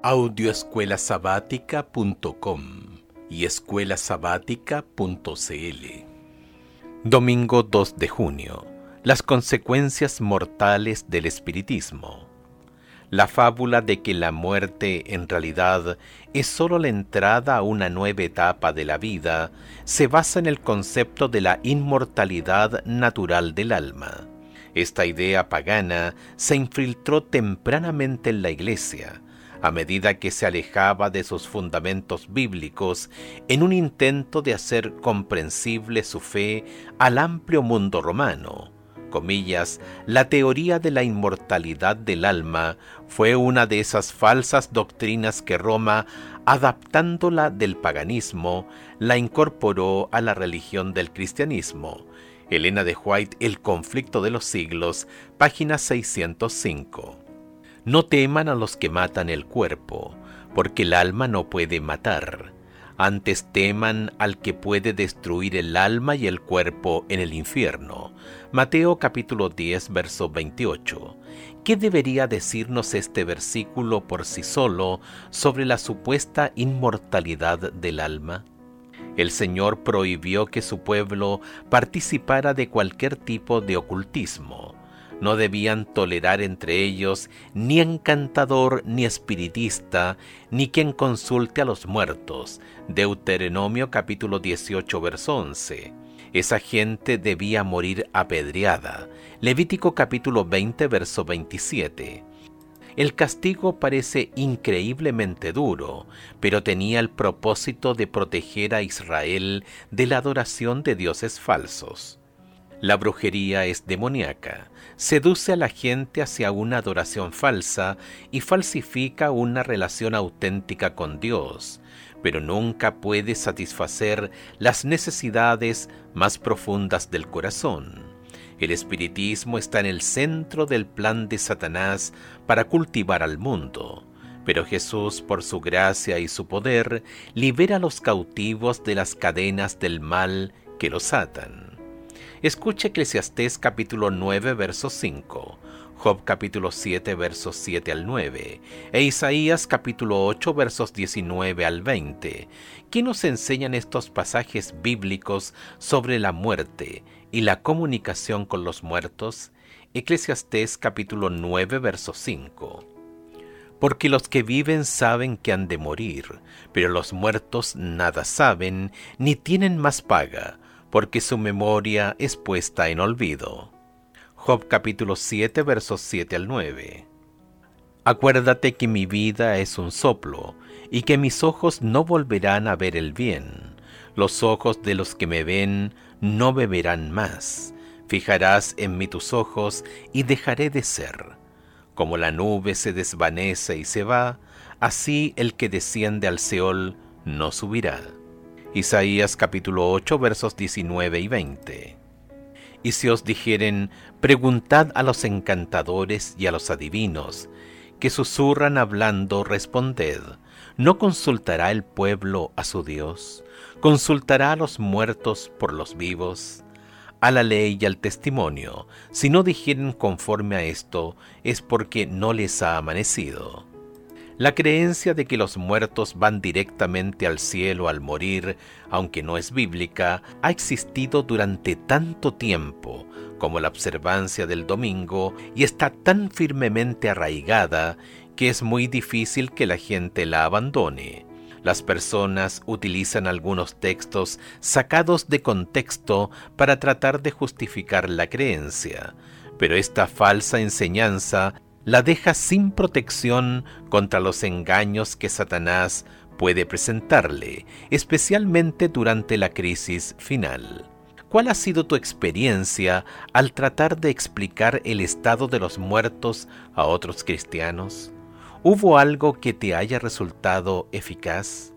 audioescuelasabática.com y escuelasabática.cl. Domingo 2 de junio. Las consecuencias mortales del espiritismo. La fábula de que la muerte en realidad es sólo la entrada a una nueva etapa de la vida se basa en el concepto de la inmortalidad natural del alma. Esta idea pagana se infiltró tempranamente en la Iglesia, a medida que se alejaba de sus fundamentos bíblicos en un intento de hacer comprensible su fe al amplio mundo romano. Comillas, la teoría de la inmortalidad del alma fue una de esas falsas doctrinas que Roma, adaptándola del paganismo, la incorporó a la religión del cristianismo. Elena de White, El conflicto de los siglos, página 605. No teman a los que matan el cuerpo, porque el alma no puede matar. Antes teman al que puede destruir el alma y el cuerpo en el infierno. Mateo capítulo 10, verso 28. ¿Qué debería decirnos este versículo por sí solo sobre la supuesta inmortalidad del alma? El Señor prohibió que su pueblo participara de cualquier tipo de ocultismo. No debían tolerar entre ellos ni encantador ni espiritista, ni quien consulte a los muertos. Deuteronomio capítulo 18, verso 11. Esa gente debía morir apedreada. Levítico capítulo 20, verso 27. El castigo parece increíblemente duro, pero tenía el propósito de proteger a Israel de la adoración de dioses falsos. La brujería es demoníaca, seduce a la gente hacia una adoración falsa y falsifica una relación auténtica con Dios, pero nunca puede satisfacer las necesidades más profundas del corazón. El espiritismo está en el centro del plan de Satanás para cultivar al mundo, pero Jesús, por su gracia y su poder, libera a los cautivos de las cadenas del mal que los atan. Escucha Eclesiastés capítulo 9, verso 5, Job capítulo 7, versos 7 al 9, e Isaías capítulo 8, versos 19 al 20. ¿Qué nos enseñan estos pasajes bíblicos sobre la muerte y la comunicación con los muertos? Eclesiastés capítulo 9, verso 5. Porque los que viven saben que han de morir, pero los muertos nada saben, ni tienen más paga, porque su memoria es puesta en olvido. Job capítulo 7, versos 7 al 9. Acuérdate que mi vida es un soplo, y que mis ojos no volverán a ver el bien. Los ojos de los que me ven no me verán más. Fijarás en mí tus ojos, y dejaré de ser. Como la nube se desvanece y se va, así el que desciende al Seol no subirá. Isaías capítulo 8, versos 19 y 20. Y si os dijeren, preguntad a los encantadores y a los adivinos, que susurran hablando, responded, ¿no consultará el pueblo a su Dios? ¿Consultará a los muertos por los vivos? A la ley y al testimonio, si no dijeren conforme a esto, es porque no les ha amanecido. La creencia de que los muertos van directamente al cielo al morir, aunque no es bíblica, ha existido durante tanto tiempo como la observancia del domingo y está tan firmemente arraigada que es muy difícil que la gente la abandone. Las personas utilizan algunos textos sacados de contexto para tratar de justificar la creencia, pero esta falsa enseñanza la deja sin protección contra los engaños que Satanás puede presentarle, especialmente durante la crisis final. ¿Cuál ha sido tu experiencia al tratar de explicar el estado de los muertos a otros cristianos? ¿Hubo algo que te haya resultado eficaz?